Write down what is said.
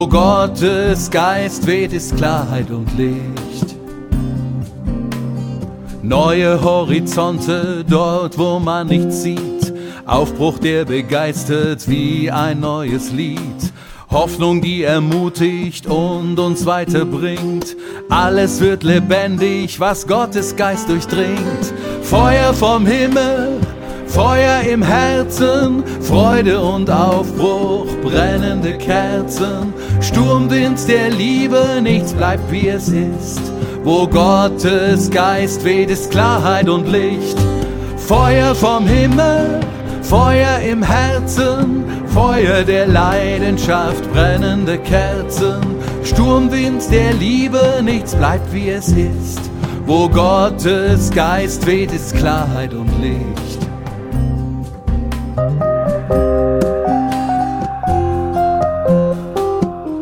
Wo Gottes Geist weht, ist Klarheit und Licht. Neue Horizonte dort, wo man nichts sieht. Aufbruch, der begeistert wie ein neues Lied. Hoffnung, die ermutigt und uns weiterbringt. Alles wird lebendig, was Gottes Geist durchdringt. Feuer vom Himmel, Feuer im Herzen, Freude und Aufbruch, brennende Kerzen. Sturmwind der Liebe, nichts bleibt wie es ist. Wo Gottes Geist weht, ist Klarheit und Licht. Feuer vom Himmel, Feuer im Herzen, Feuer der Leidenschaft, brennende Kerzen. Sturmwind der Liebe, nichts bleibt wie es ist. Wo Gottes Geist weht, ist Klarheit und Licht.